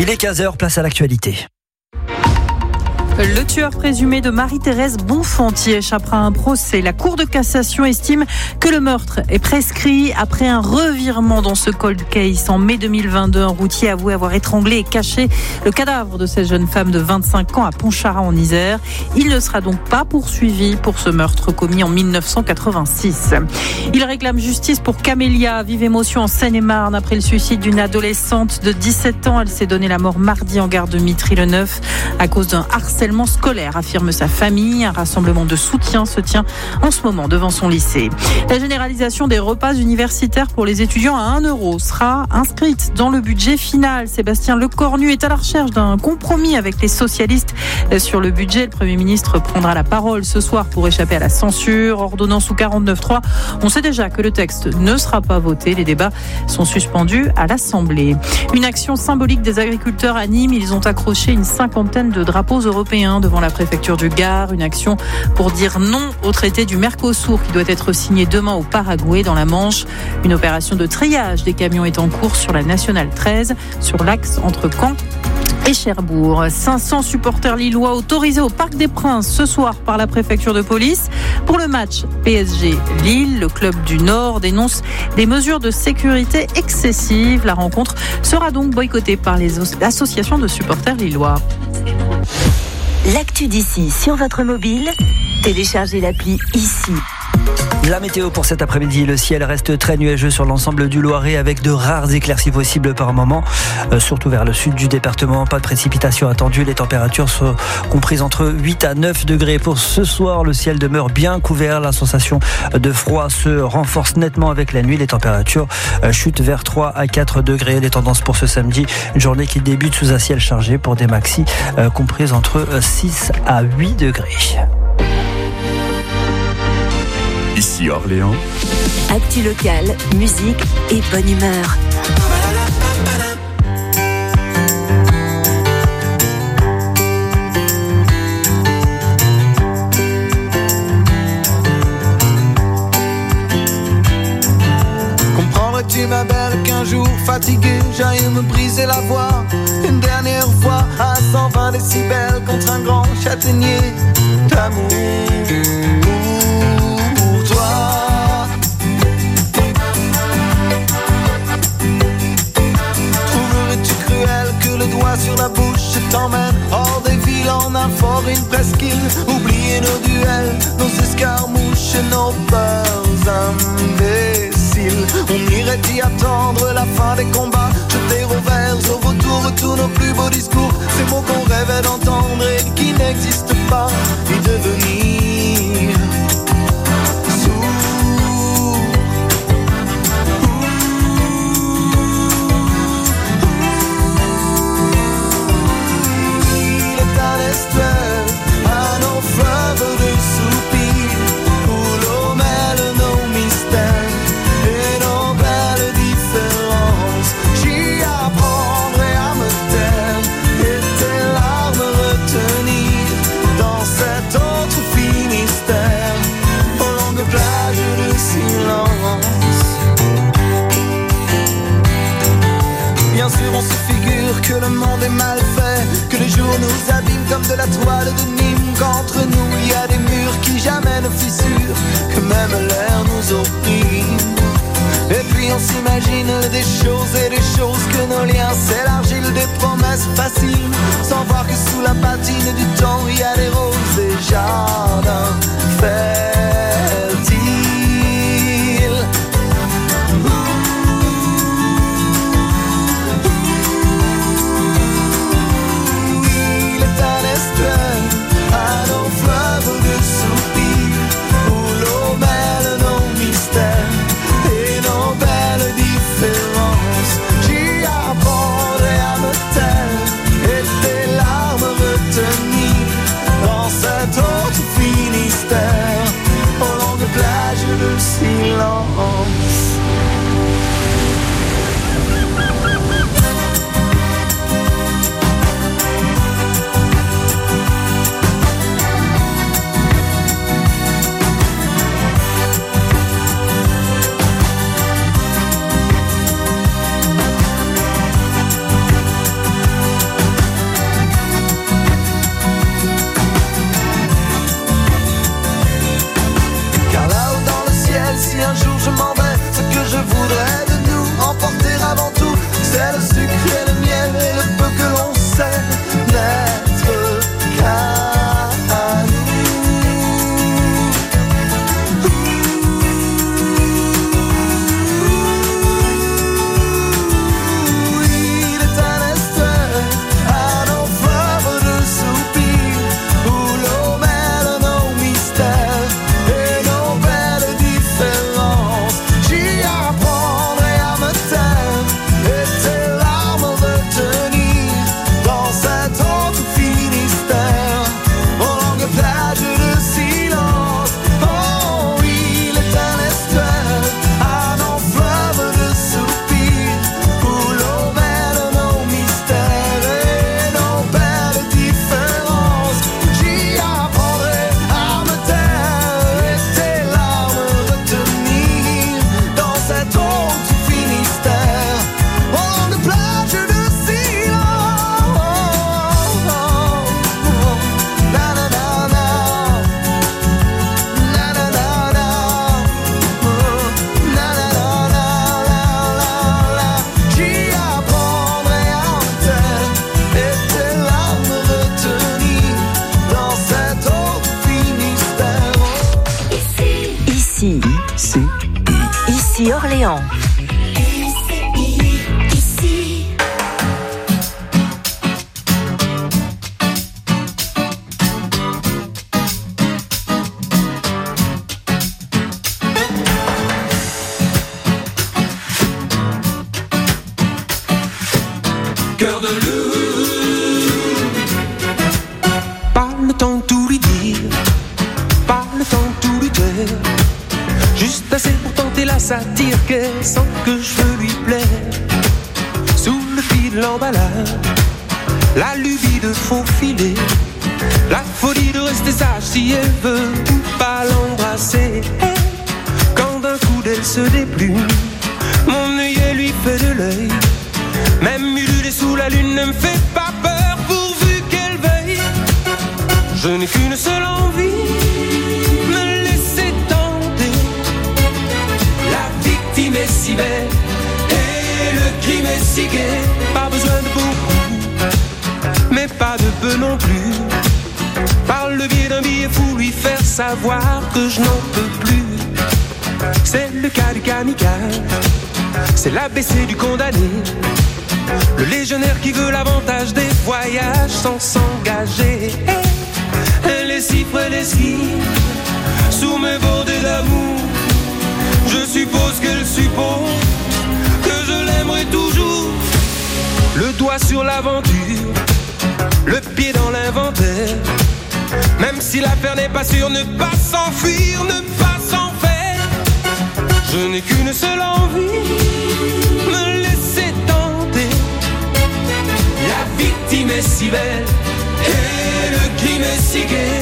Il est 15h, place à l'actualité. Le tueur présumé de Marie-Thérèse Bonfanti échappera à un procès. La Cour de cassation estime que le meurtre est prescrit après un revirement dans ce cold case. En mai 2022, un routier a avoué avoir étranglé et caché le cadavre de cette jeune femme de 25 ans à Pontcharra en Isère. Il ne sera donc pas poursuivi pour ce meurtre commis en 1986. Il réclame justice pour Camélia. Vive émotion en Seine-et-Marne après le suicide d'une adolescente de 17 ans. Elle s'est donné la mort mardi en gare de Mitry-le-Neuf à cause d'un harcèlement scolaire, affirme sa famille. Un rassemblement de soutien se tient en ce moment devant son lycée. La généralisation des repas universitaires pour les étudiants à 1 € sera inscrite dans le budget final. Sébastien Lecornu est à la recherche d'un compromis avec les socialistes sur le budget. Le Premier ministre prendra la parole ce soir pour échapper à la censure. Ordonnance ou 49.3. On sait déjà que le texte ne sera pas voté. Les débats sont suspendus à l'Assemblée. Une action symbolique des agriculteurs à Nîmes. Ils ont accroché une 50aine de drapeaux européens devant la préfecture du Gard. Une action pour dire non au traité du Mercosur qui doit être signé demain au Paraguay dans la Manche. Une opération de triage des camions est en cours sur la Nationale 13 sur l'axe entre Caen et Cherbourg. 500 supporters lillois autorisés au Parc des Princes ce soir par la préfecture de police. Pour le match PSG-Lille, le club du Nord dénonce des mesures de sécurité excessives. La rencontre sera donc boycottée par les associations de supporters lillois. L'actu d'ici sur votre mobile, téléchargez l'appli ici. La météo pour cet après-midi, le ciel reste très nuageux sur l'ensemble du Loiret avec de rares éclaircies possibles par moment, surtout vers le sud du département. Pas de précipitations attendues, les températures sont comprises entre 8 à 9 degrés. Pour ce soir, le ciel demeure bien couvert, la sensation de froid se renforce nettement avec la nuit. Les températures chutent vers 3 à 4 degrés. Les tendances pour ce samedi, une journée qui débute sous un ciel chargé pour des maxis comprises entre 6 à 8 degrés. Ici Orléans. Actu locale, musique et bonne humeur. Comprendrais-tu ma belle qu'un jour fatigué j'aille me briser la voix une dernière fois à 120 décibels contre un grand châtaignier d'amour. Sur la bouche, je t'emmène hors des villes en un fort, une presqu'île. Oublier nos duels, nos escarmouches et nos peurs imbéciles. On irait y attendre la fin des combats, jeter au vert, au vautour, tous nos plus beaux discours. Ces mots qu'on rêvait d'entendre et qui n'existent pas, y devenir à nos fleuves de soupirs où l'eau mêle nos mystères et nos belles différences. J'y apprendrai à me taire et tes larmes retenir dans cet autre Finistère aux longues plages de silence. Bien sûr on se figure que le monde est mal fait, que les jours nous abîment comme de la toile de Nîmes, qu'entre nous il y a des murs qui jamais ne fissurent, que même l'air nous opprime. Et puis on s'imagine des choses et des choses, que nos liens s'élargissent, des promesses faciles, sans voir que sous la patine du temps il y a des roses et jardins fertiles. À nos fleuves de soupirs où l'eau mêle nos mystères et nos belles différences. J'y apprendrai à me taire et tes larmes retenir dans cet autre Finistère aux voudrait de nous emporter avant tout. C'est le sucre et le miel et le peu que l'on sait n'être qu'à nous. Il est un estuaire à nos fleuves de soupirs où l'eau mêle nos mystères et nos belles différences. J'y apprendrai à me taire et tes larmes retenir dans cet autre Finistère aux longues plages de silence. Oh, il est un estuaire à nos fleuves de soupirs où l'eau mêle nos mystères et nos belles différences. J'y apprendrai à me taire et tes larmes retenir dans cet autre Finistère aux longues plages de silence. Na na na na, na na na na, na na na na la la. J'y apprendrai à me taire et tes larmes retenir dans cet autre Finistère. Ici Orléans. Cœur de loup. Pas le temps de tout lui dire, pas le temps de tout lui dire. Juste assez pour tenter la satire qu'elle sent que je veux lui plaire. Sous le fil de l'emballage, la lubie de faufiler, la folie de rester sage si elle veut pas l'embrasser. Quand d'un coup d'elle se déplume, mon œillet lui fait de l'œil. Même ululé sous la lune ne me fait pas peur pourvu qu'elle veuille. Je n'ai qu'une seule envie, me laisser tenter. La victime est si belle et le crime est si gai. Pas besoin de beaucoup, mais pas de peu non plus. Par le biais d'un billet fou, lui faire savoir que je n'en peux plus. C'est le cas du kamikaze, c'est l'ABC du condamné. Le légionnaire qui veut l'avantage des voyages sans s'engager. Elle est si près des skis, sous mes bordées d'amour. Je suppose qu'elle suppose que je l'aimerai toujours. Le doigt sur l'aventure, le pied dans l'inventaire. Même si l'affaire n'est pas sûre, ne pas s'enfuir, ne pas s'en faire. Je n'ai qu'une seule envie, me laisser tenter. La victime est si belle et le crime est si gai.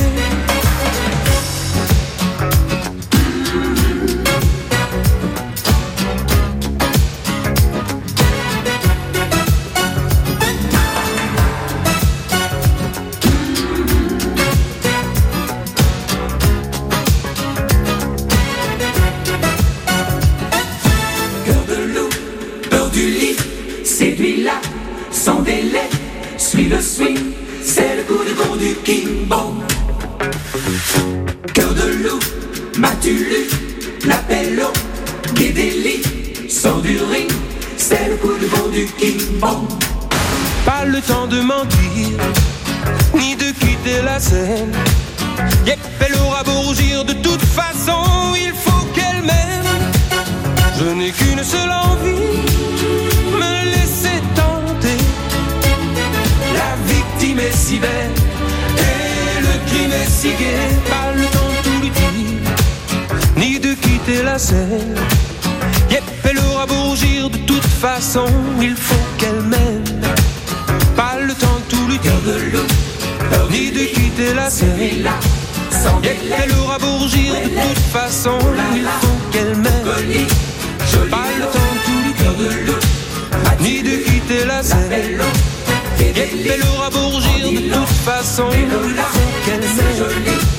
Cœur de loup, peur du lit, séduis-la sans délai. Suis le swing, c'est le coup de bon du King-Bong. Cœur de loup, m'as-tu lu l'appel au Guédéli? Sors du ring, c'est le coup de bon du King-Bong. Pas le temps de mentir, ni de quitter la scène. Yep, elle aura beau rougir, de toute façon, il faut qu'elle m'aime. Je n'ai qu'une seule envie, me laisser tenter. La victime est si belle et le crime est si gai. Pas le temps de tout lui dire, ni de quitter la scène. Yep, elle aura beau rougir, de toute façon, il faut qu'elle m'aime. Pas le temps de tout lui dire, ni de quitter la scène. Yep, elle aura beau rougir, de toute façon, il faut qu'elle m'aime. Pas le temps de tout lui dire, ni de quitter la scène. Yep, elle aura beau rougir, de toute façon, il faut qu'elle m'aime.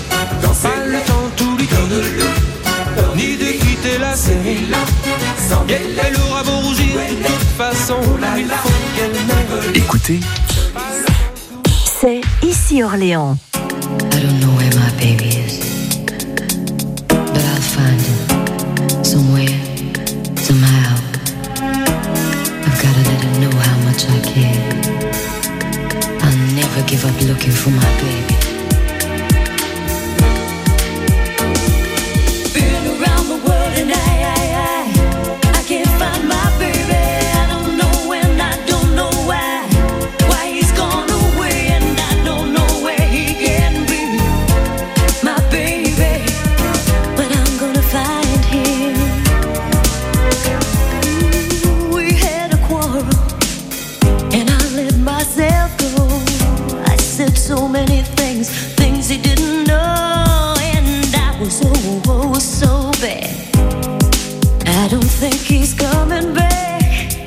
Pas le temps de tout lui dire, ni de quitter la scène. Yep, Elle aura beau rougir, de toute façon, il faut qu'elle meure. Écoutez, C'est Ici Orléans. I don't know where my baby is, but I'll find him somewhere, somehow. I've gotta let her know how much I care. I'll never give up looking for my baby. Been around the world and I can't find my baby. I don't know when, I don't know why he's gone away, and I don't know where he can be. My baby, but I'm gonna find him. We had a quarrel and I let myself go. I said so many things he didn't know, and I was so bad. I don't think he's coming back.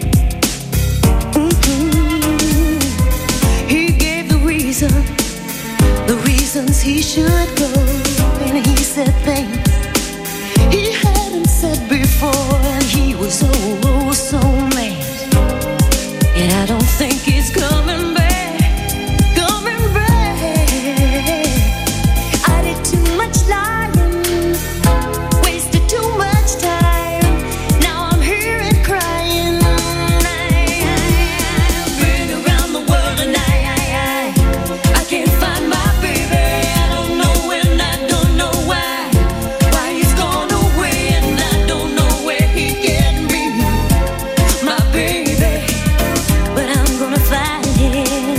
He gave the reasons he should go, and he said things he hadn't said before, and he was so mad. And I don't think he's coming back. I did too much lying, wasted too much time. Now I'm here and crying. I've been around the world and I can't find my baby. I don't know when, I don't know why he's gone away, and I don't know where he can be. My baby, but I'm gonna find him.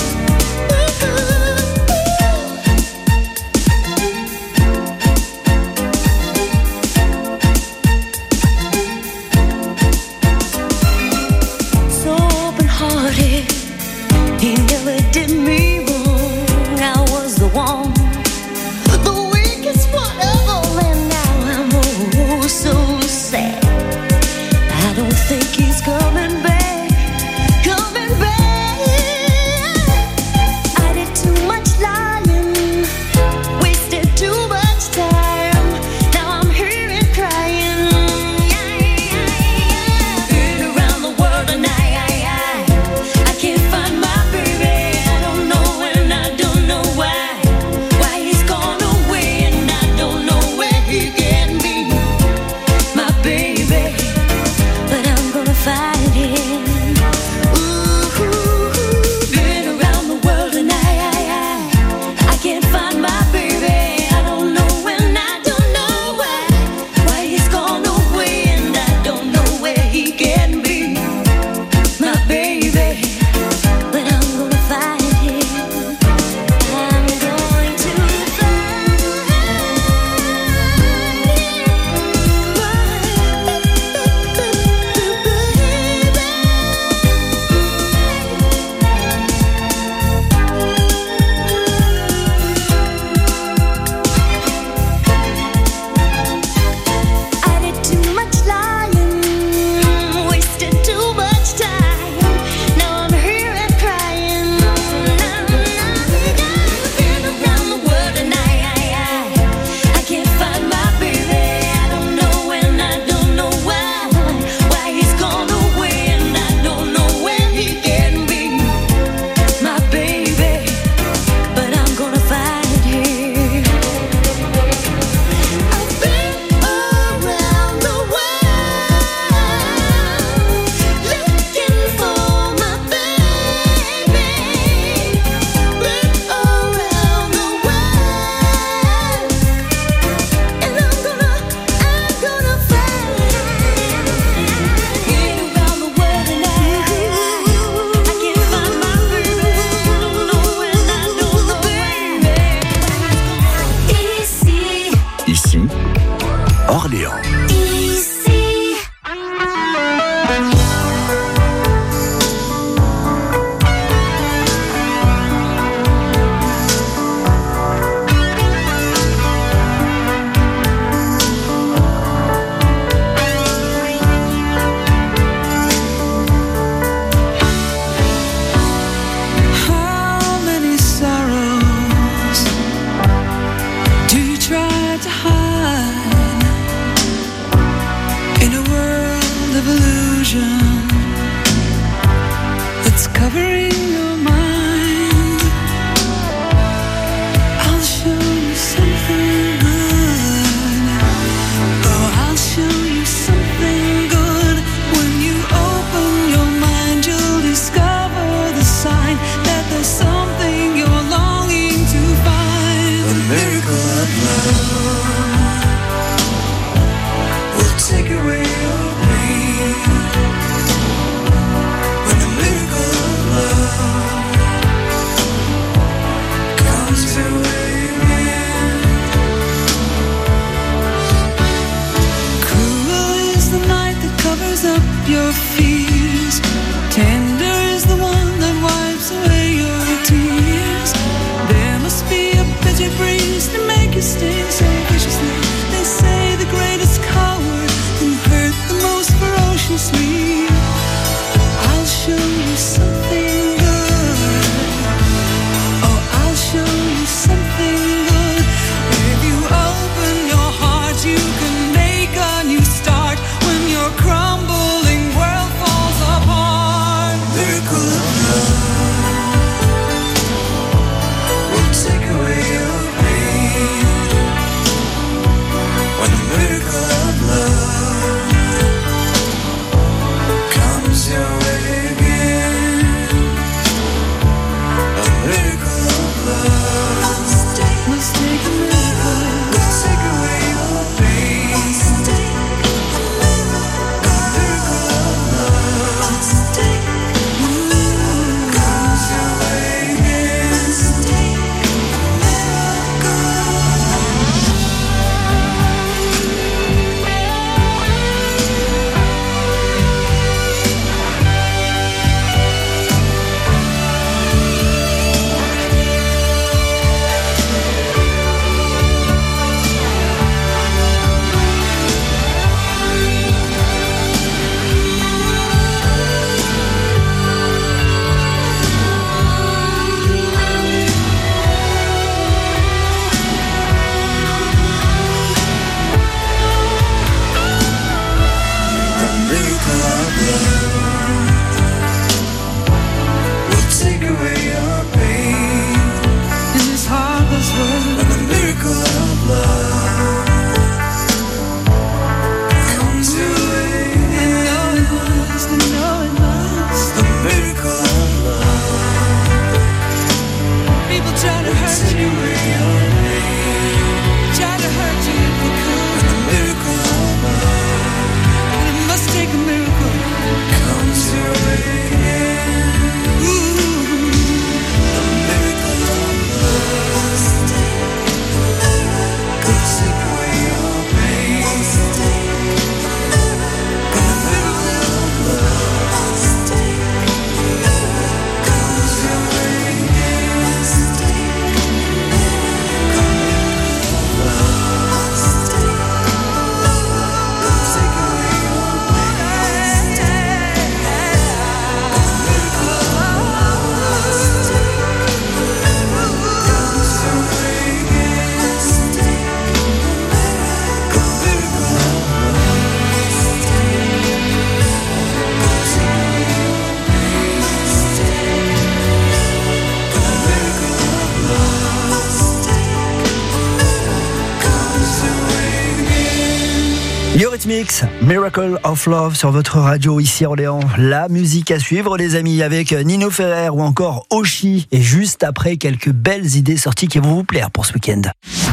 So open-hearted, he never did me wrong. I was the one, the weakest one of all, and now I'm so sad. I don't think he's coming back. I did too much lying, wasted too much time. Now I'm here and crying. Been around the world and I can't find my baby. I don't know when, I don't know why he's gone away, and I don't know where he can be. My baby, but I'm gonna find him. Been around the world and I can't find my baby. I don't know when, I don't know why he's gone away, and I don't know where he can be. My baby, but I'm gonna find him. I'm going to find him. illusion that's covering your mind. I'll show you something good. Oh, I'll show you something good. When you open your mind, you'll discover the sign that there's something you're longing to find. A miracle of love will take away your pain. When the miracle of love comes your way again. Cruel is the night that covers up your fears. Tender is the one that wipes away your tears. There must be a bitter breeze to make you stay so viciously. They say the greatest coward can hurt the most ferociously. I'll show you something good. Oh, I'll show you something good. If you open your heart, you can make a new start. When your crumbling world falls apart, Miracle of love will take away your pain. When the miracle of love comes your way again. A miracle of love must take a miracle. will take away your pain. A miracle of love comes your way again. A miracle of love will take away your pain. In this heartless world, When the miracle of love comes your way, I know it must, I know it must. the miracle of love People try to hurt take you, away your pain. try to hurt you if they could. The miracle of love But it must take a miracle. comes your way again. Ooh. The miracle of love will take away your pain. When the miracle of love comes your way again. Eurythmics, Miracle of Love sur votre radio ici à Orléans. La musique à suivre les amis avec Nino Ferrer ou encore Oshi. Et juste après quelques belles idées sorties qui vont vous plaire pour ce week-end.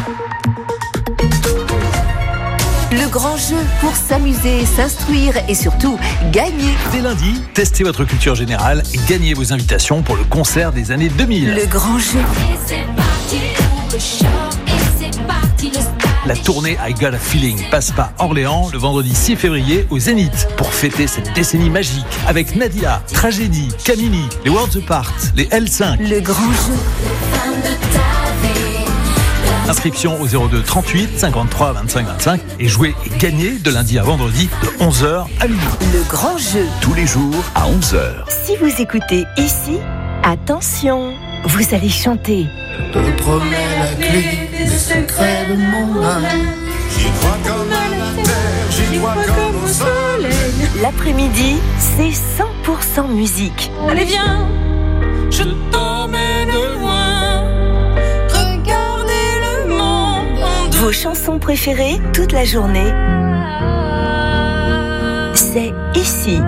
Le grand jeu pour s'amuser, s'instruire et surtout gagner. Dès lundi, testez votre culture générale et gagnez vos invitations pour le concert des années 2000. Le grand jeu. La tournée I Got a Feeling passe par Orléans le vendredi 6 février au Zénith pour fêter cette décennie magique avec Nadia, Tragédie, Camini, les Worlds Apart, les L5. Le grand jeu. Inscription au 02 38 53 25 25 et jouez et gagnez de lundi à vendredi de 11h à midi. Le grand jeu. Tous les jours à 11h. Si vous écoutez ici, attention, vous allez chanter. Je te promets la clé des secrets de mon âme. J'y crois comme à la terre, j'y crois comme au soleil. L'après-midi, c'est 100% musique. Allez viens, je t'emmène loin. Regardez le monde. Vos chansons préférées toute la journée, c'est ici.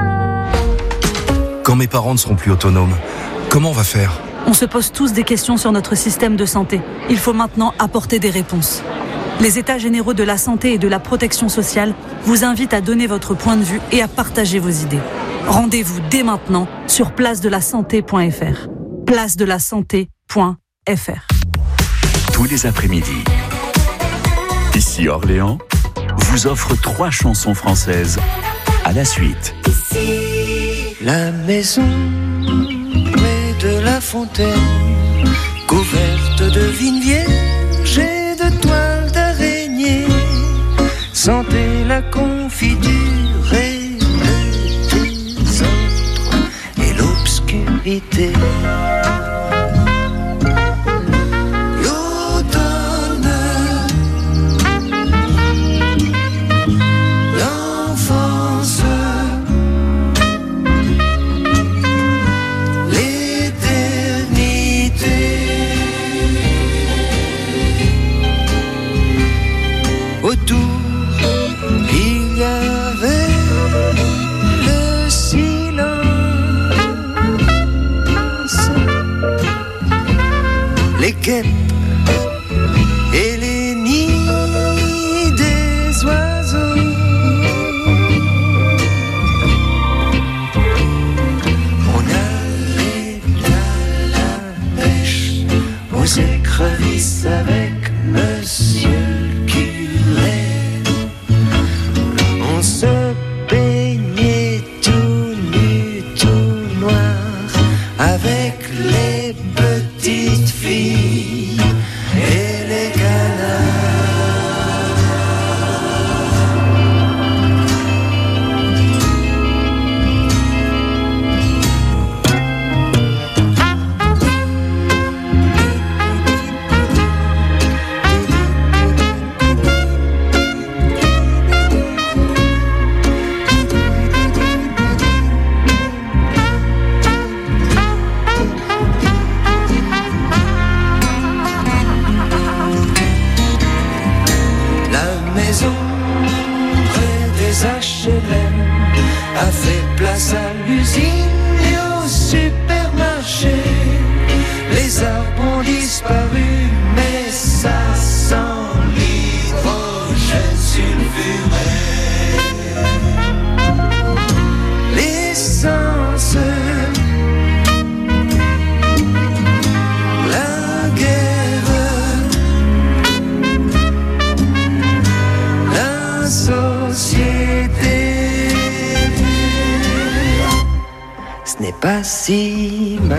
Quand mes parents ne seront plus autonomes, comment on va faire ? On se pose tous des questions sur notre système de santé. Il faut maintenant apporter des réponses. Les États généraux de la santé et de la protection sociale vous invitent à donner votre point de vue et à partager vos idées. Rendez-vous dès maintenant sur placedelasanté.fr. placedelasanté.fr. Tous les après-midi, ici Orléans, vous offre 3 chansons françaises à la suite. La maison près de la fontaine, couverte de vignes vierges et de toiles d'araignée, sentez la confiture et le désordre et l'obscurité. Les guêpes et les nids des oiseaux. On allait à la pêche aux écrevisses avec monsieur le curé. On se baignait tout nu, tout noir avec les petites filles et les a fait place à l'usine et au supermarché. Les arbres ont disparu, mais ça sent l'hydrogène sulfuré. L'essence, la guerre, la société. Ce n'est pas si mal,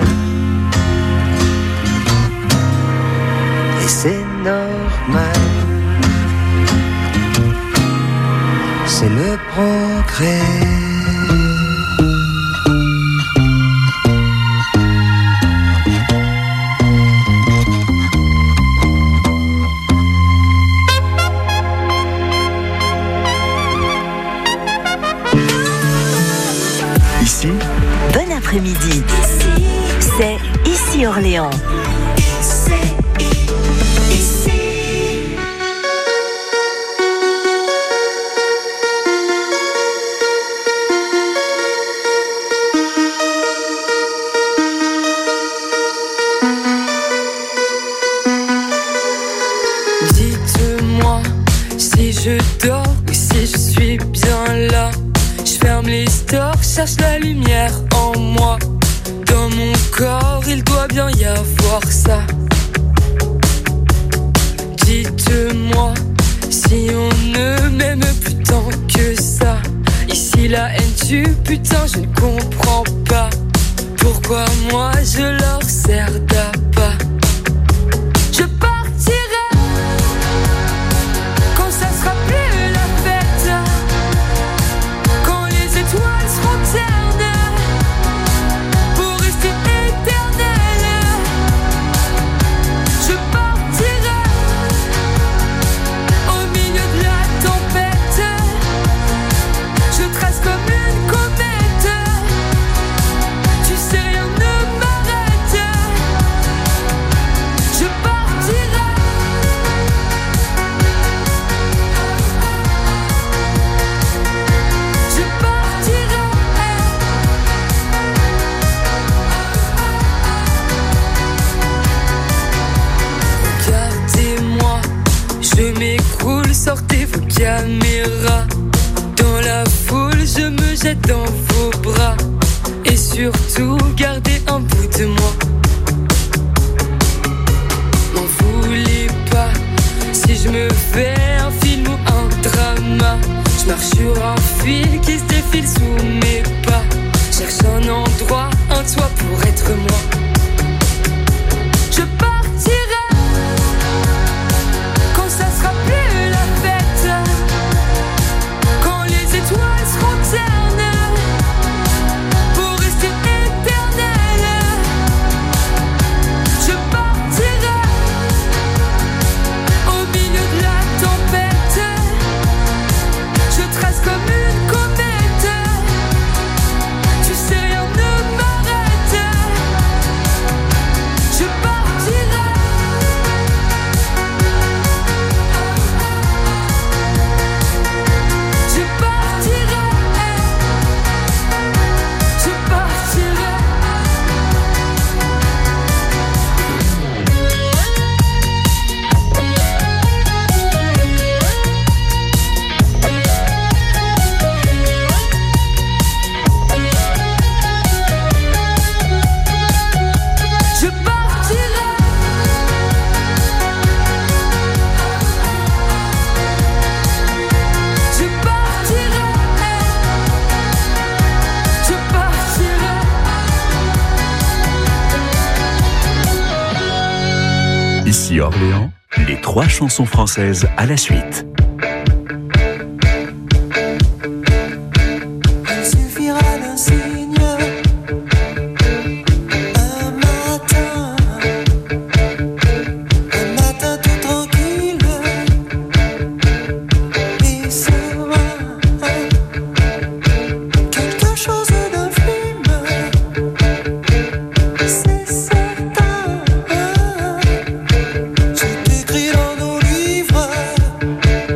et c'est normal, c'est le progrès. Ici, Bon après-midi. C'est ici Orléans. Dites-moi si je dors ou si je suis bien là. Je ferme les stores, cherche la lumière en moi. Dans mon corps, il doit bien y avoir ça. Dites-moi si on ne m'aime plus tant que ça. Ici la haine tue, putain je ne comprends pas pourquoi moi je leur sers d'appât. Je partirai quand ça sera plus la fête, quand les étoiles seront ternes pour rester éternelles. Je partirai au milieu caméra. Dans la foule, je me jette dans vos bras. Et surtout, gardez un bout de moi. N'en voulez pas si je me fais un film ou un drama. Je marche sur un fil qui se défile sous mes pas. Cherche un endroit, un toit pour être moi. Je partirai quand ça sera plus la fête, quand les étoiles seront ternes pour rester éternelles. Je partirai au milieu de la tempête. Je trace comme une comète. Tu sais, rien ne m'arrête. Je partirai. Je partirai. Je partirai. Je partirai. Je partirai. Je partirai. Ici Orléans, les 3 chansons françaises à la suite. Il suffira d'un signe, un matin tout tranquille et serein. Quelque chose d'infime, c'est certain. Tout écrit dans nos livres.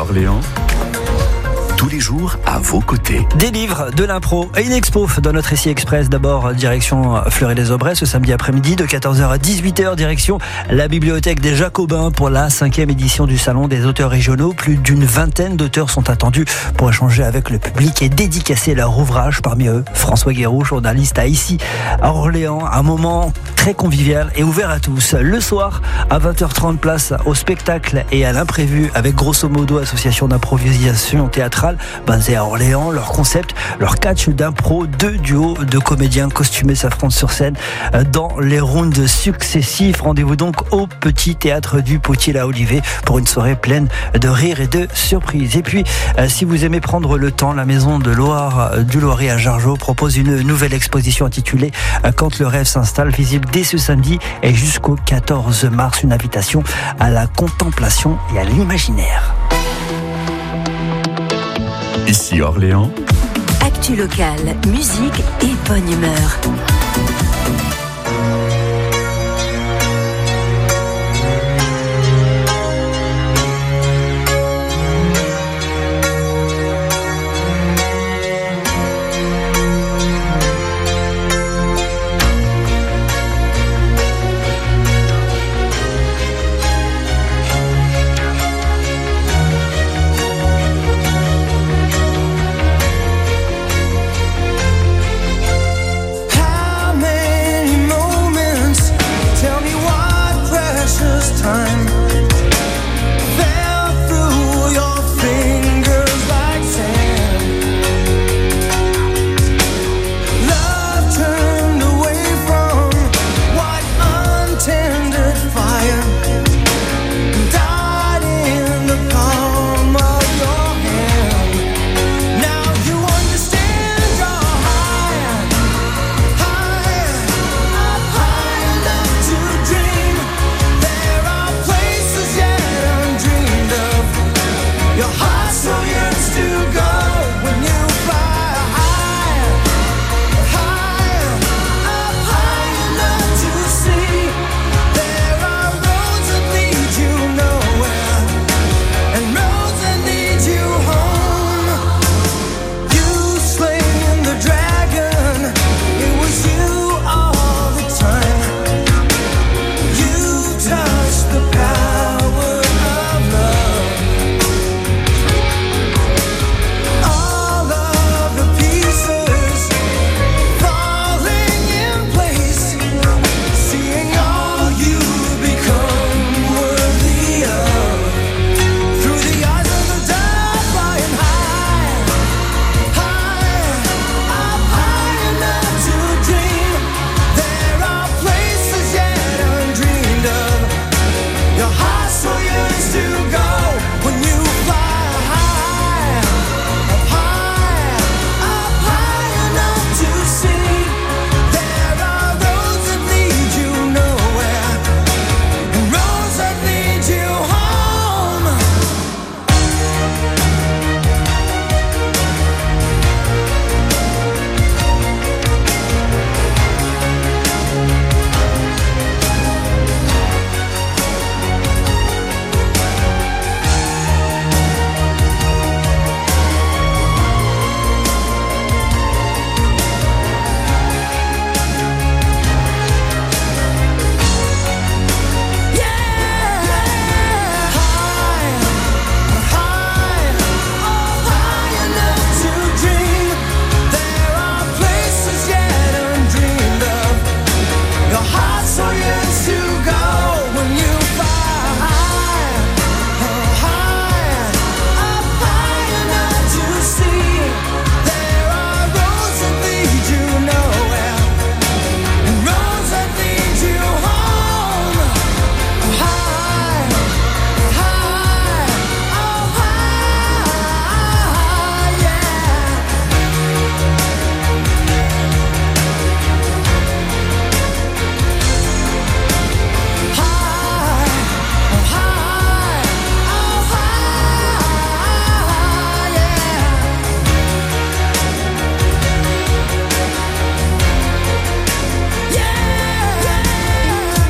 Orléans, tous les jours à vos côtés. Des livres, de l'impro et une expo dans notre récit express. D'abord, direction Fleury-les-Aubrais ce samedi après-midi de 14h à 18h, direction la bibliothèque des Jacobins pour la 5e édition du Salon des auteurs régionaux. Plus d'une vingtaine d'auteurs sont attendus pour échanger avec le public et dédicacer leur ouvrage. Parmi eux, François Guéroux, journaliste à ici à Orléans. Un moment très convivial et ouvert à tous. Le soir, à 20h30, place au spectacle et à l'imprévu avec grosso modo association d'improvisation théâtrale basée à Orléans. Leur concept, leur catch d'impro, 2 duos de comédiens costumés s'affrontent sur scène dans les rounds successifs. Rendez-vous donc au Petit Théâtre du Potier à Olivet pour une soirée pleine de rires et de surprises. Et puis, si vous aimez prendre le temps, la Maison de Loire du Loiret à Jargeau propose une nouvelle exposition intitulée Quand le rêve s'installe, visible dès ce samedi et jusqu'au 14 mars. Une invitation à la contemplation et à l'imaginaire. Ici Orléans, Actu locale, musique et bonne humeur.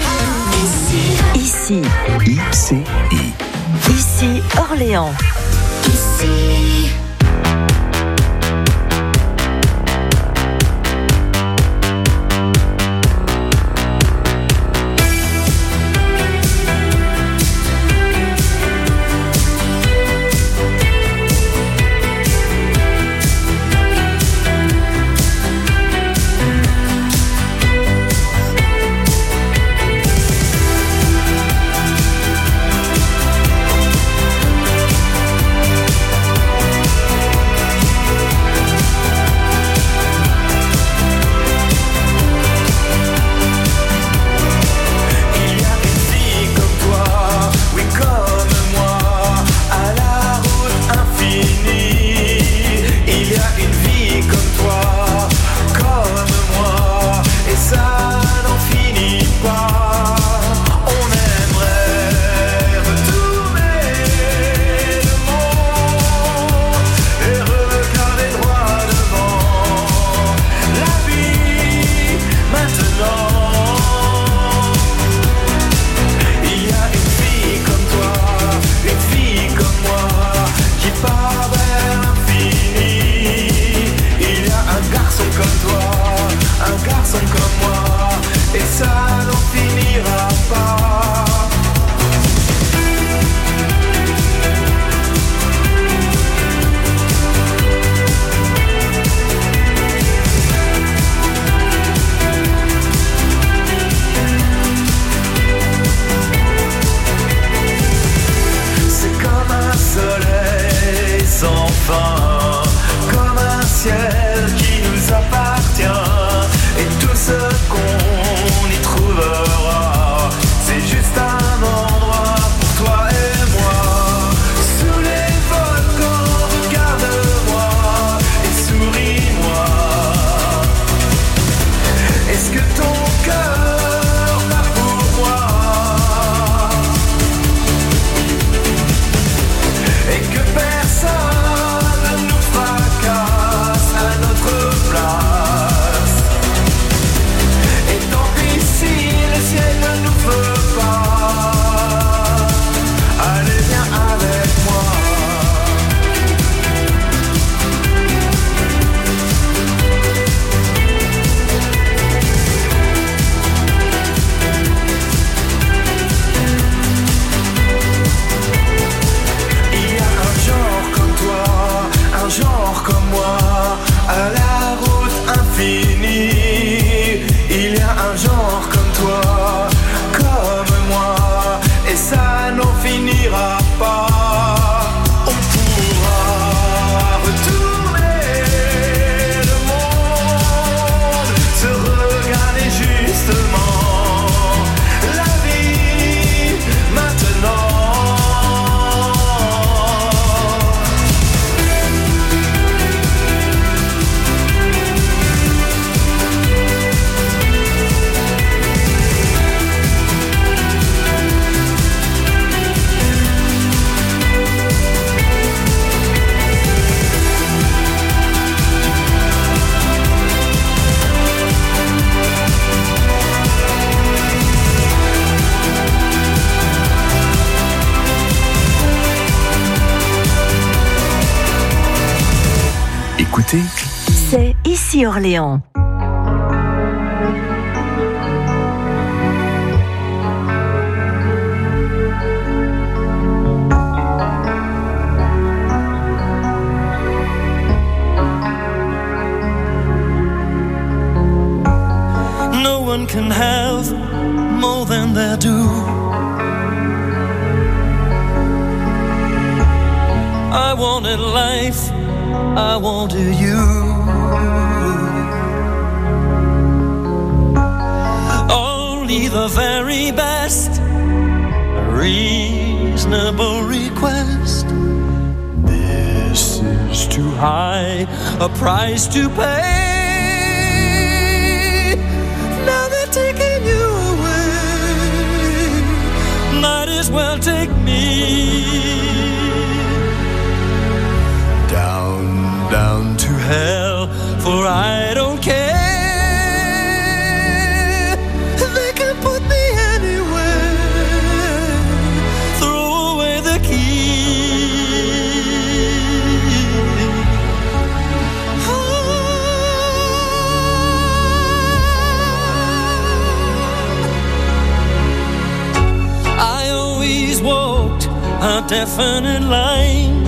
ICI. Ici Orléans. aussi. C'est ici Orléans. No one can have more than they do. I wanted life, I wanted you. Only the very best, a reasonable request. This is too high a price to pay. Now they're taking you away, might as well take me. Down to hell, for I don't care. They can put me anywhere, throw away the key. definite line,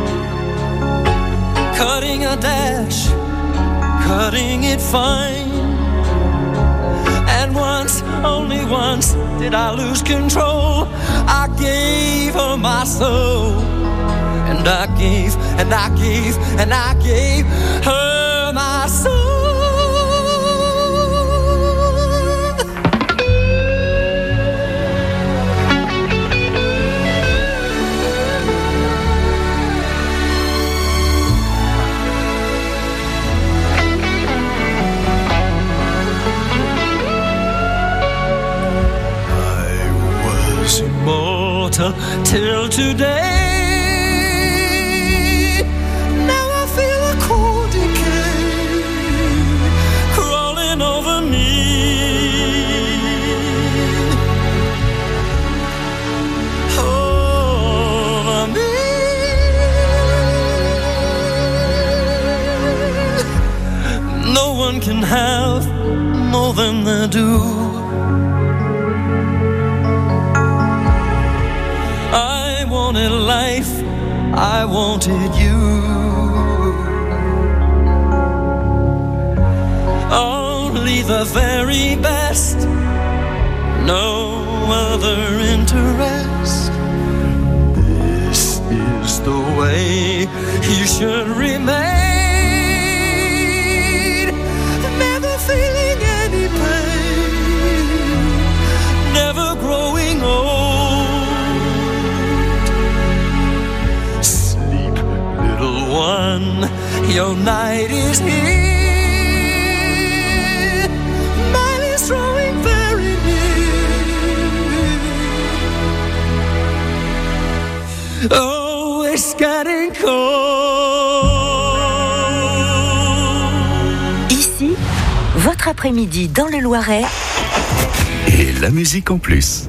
cutting a dash, cutting it fine. And once, only once, did I lose control. I gave her my soul, and I gave, and I gave, and I gave her my soul. Immortal till today. Now I feel a cold decay crawling over me. Over me. No one can have more than they do. I wanted life, I wanted you. Only the very best, no other interest. This is the way you should remain. Never feeling any pain, never growing old. One, your night is here, mine is drawing very near. Oh, it's getting cold. Ici, votre après-midi dans le Loiret. Et la musique en plus.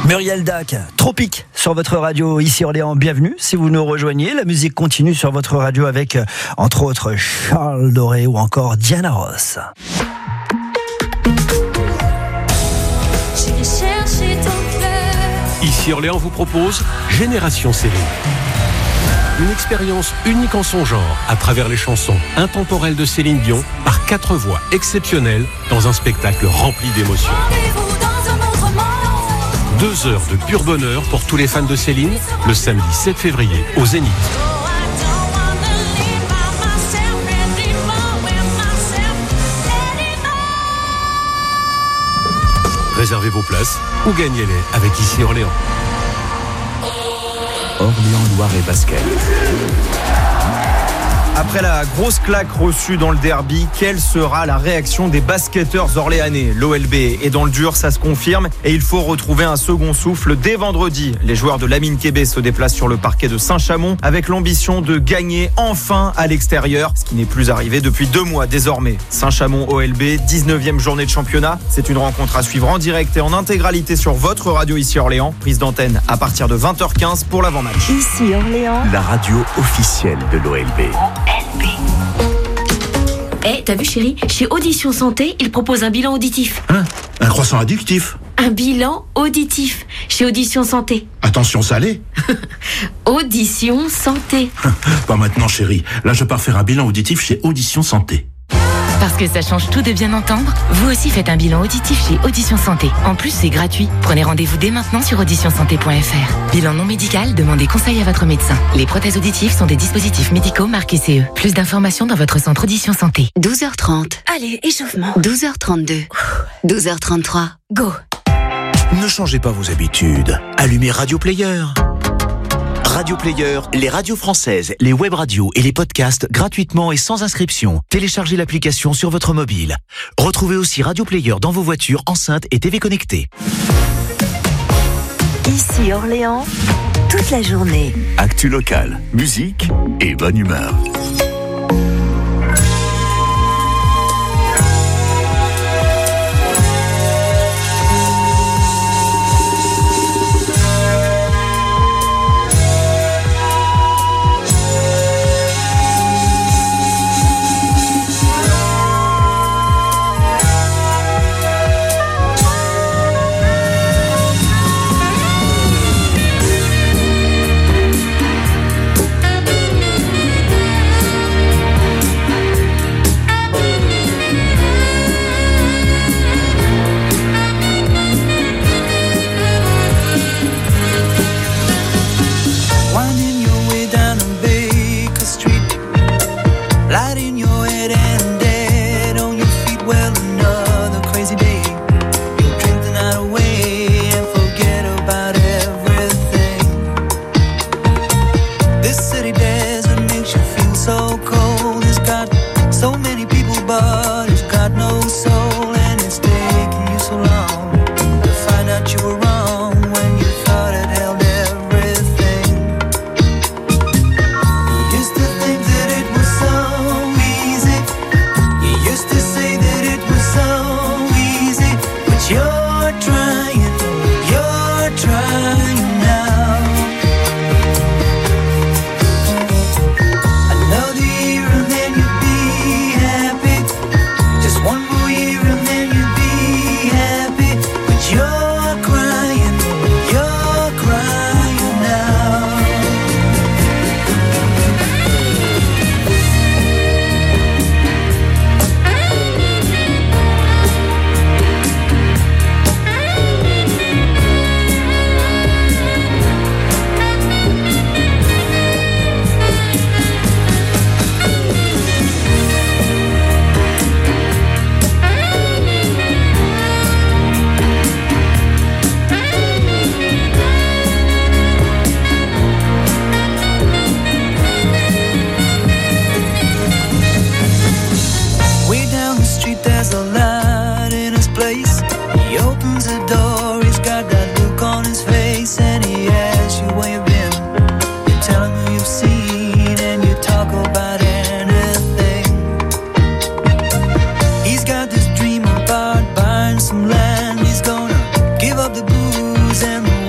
Muriel Dac, Tropique sur votre radio ici Orléans, bienvenue si vous nous rejoignez. La musique continue sur votre radio avec entre autres Charles Doré ou encore Diana Ross. J'ai cherché ton cœur. Ici Orléans vous propose Génération Céline. Une expérience unique en son genre à travers les chansons intemporelles de Céline Dion par 4 voix exceptionnelles dans un spectacle rempli d'émotions. 2 heures de pur bonheur pour tous les fans de Céline, le samedi 7 février au Zénith. Réservez vos places ou gagnez-les avec Ici Orléans. Orléans Loire et Basket. Après la grosse claque reçue dans le derby, quelle sera la réaction des basketteurs orléanais ? L'OLB est dans le dur, ça se confirme, et il faut retrouver un second souffle dès vendredi. Les joueurs de Lamine Kébé se déplacent sur le parquet de Saint-Chamond avec l'ambition de gagner enfin à l'extérieur, ce qui n'est plus arrivé depuis 2 mois désormais. Saint-Chamond-OLB, 19e journée de championnat. C'est une rencontre à suivre en direct et en intégralité sur votre radio ici Orléans. Prise d'antenne à partir de 20h15 pour l'avant-match. Ici Orléans, La radio officielle de l'OLB. T'as vu chérie, chez Audition Santé, ils proposent un bilan auditif. Hein ? Un croissant addictif ? Un bilan auditif chez Audition Santé. Attention salé ? Audition Santé. Pas maintenant chérie, là je pars faire un bilan auditif chez Audition Santé. Parce que ça change tout de bien entendre, vous aussi faites un bilan auditif chez Audition Santé. En plus, c'est gratuit. Prenez rendez-vous dès maintenant sur auditionsanté.fr. Bilan non médical, demandez conseil à votre médecin. Les prothèses auditives sont des dispositifs médicaux marqués CE. Plus d'informations dans votre centre Audition Santé. 12h30. Allez, échauffement. 12h32. 12h33. Go. Ne changez pas vos habitudes. Allumez Radio Player. Radio Player, les radios françaises, les web radios et les podcasts gratuitement et sans inscription. Téléchargez l'application sur votre mobile. Retrouvez aussi Radio Player dans vos voitures, enceintes et TV connectées. Ici Orléans, toute la journée. Actu locale, musique et bonne humeur. He's got this dream about buying some land. He's gonna give up the booze and the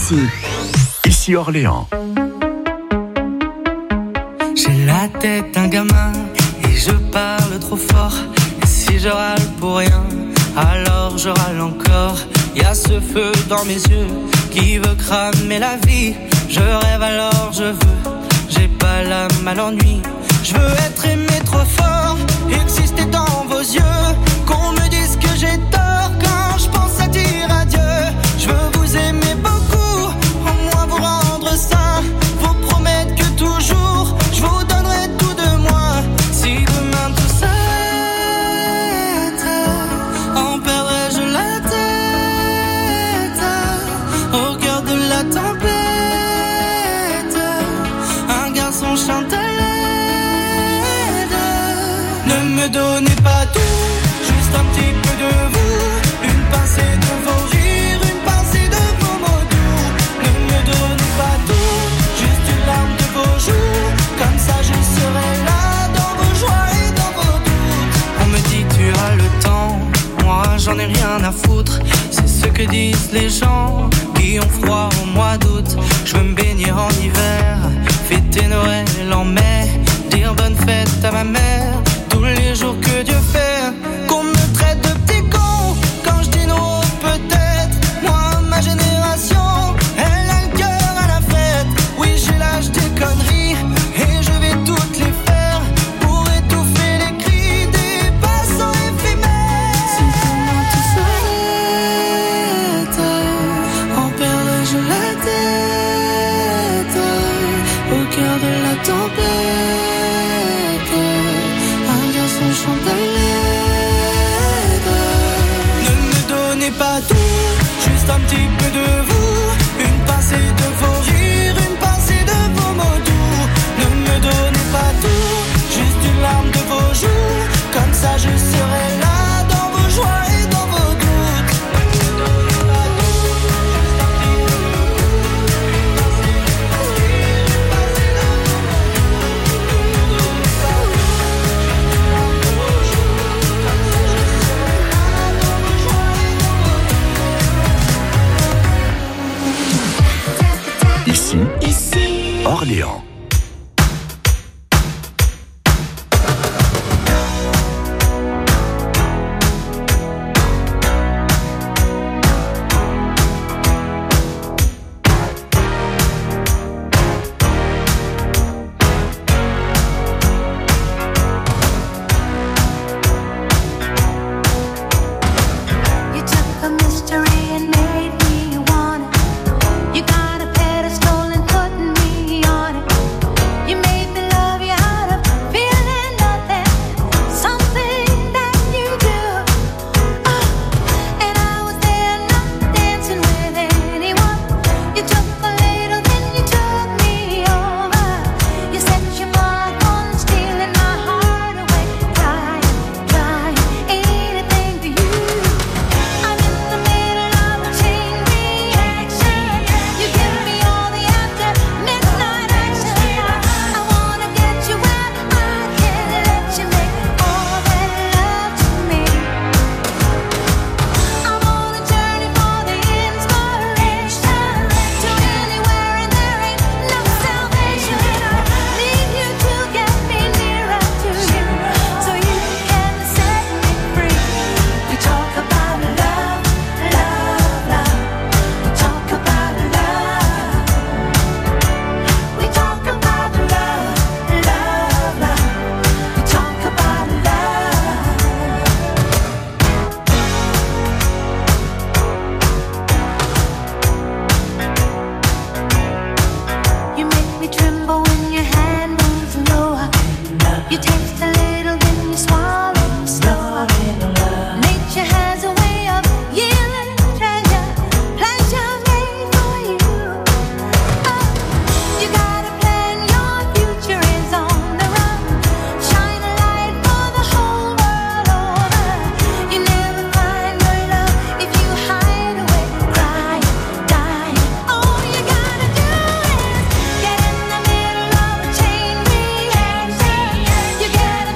Ici Orléans. J'ai la tête d'un gamin et je parle trop fort. Et si je râle pour rien, alors je râle encore. Y a ce feu dans mes yeux qui veut cramer la vie. Je rêve alors je veux, j'ai pas l'âme à l'ennui. Je veux être aimé trop fort, exister dans vos yeux. Qu'on me dise que j'ai tort quand je pense à dire adieu. Je veux vous aimer beaucoup, au moins vous rendre sain. Vous promettre que toujours je vous donnerai tout de moi. Si demain tout s'arrête, en perdrai-je la tête au cœur de la tempête. Un garçon chante à l'aide. Ne me donnez pas tout, juste un petit peu de vous. Une pincée de vos rires, une pincée de vos mots doux. Ne me donnez pas tout, juste une larme de vos joues. Comme ça je serai là dans vos joies et dans vos doutes. On me dit tu as le temps, moi j'en ai rien à foutre. C'est ce que disent les gens qui ont froid au mois d'août. Je veux me baigner en hiver, fêter Noël en mai, dire bonne fête à ma mère tous les jours que Dieu fait. Qu'on me traite de petit con quand je dis non peut-être. Moi ma génération, elle a le cœur à la fête. Oui j'ai l'âge des conneries et je vais toutes les faire pour étouffer les cris des passants éphémères. Si demain tout s'arrête, en perdrai-je la tête au cœur de la tempête. Un garçon chante à l'aide. Ne me donnez pas tout, juste un petit peu de vous. Une pincée de vos rires, une pincée de vos mots doux. Ne me donnez pas tout, juste une larme de vos joues. Comme ça je serai là dans vos joies et dans vos doutes. Ne me donnez pas tout, juste un petit peu de vous. Une pincée de vos rires, une pincée de vos mots doux. Ne me donnez pas tout, juste une larme de vos joues. Comme ça je serai là dans vos joies et dans vos doutes. Ici Orléans. You took a mystery and made me want it. You got a pedestal and put me on it. You made me love you out of feeling nothing. Something that you do. And I was there not dancing with anyone. You took a little, then you took me over. You set your mark on stealing my heart away. Trying anything for you. I'm in the middle of a chain reaction. You give me all the after midnight action. I wanna get you where I can let you make all that love to me. I'm on a journey for the inspiration. To anywhere and there ain't no salvation. Need you to get me nearer to you, so you can set me free. We talk about love, love, love. We talk about love. We talk about love, love, love. We talk about love. You make me tremble when your hand moves lower. You taste a little, then you swallow slower. Nature has a way of yielding treasure, pleasure made for you. Oh, you got a plan, your future is on the run. Shine a light for the whole world over. You never find your love if you hide away, crying, dying. All you gotta do is get in the middle of a chain reaction. You get a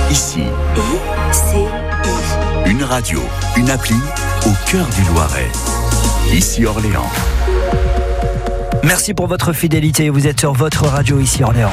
Ici, I-C-I. une radio, une appli au cœur du Loiret. Ici Orléans. Merci pour votre fidélité. Vous êtes sur votre radio ici Orléans.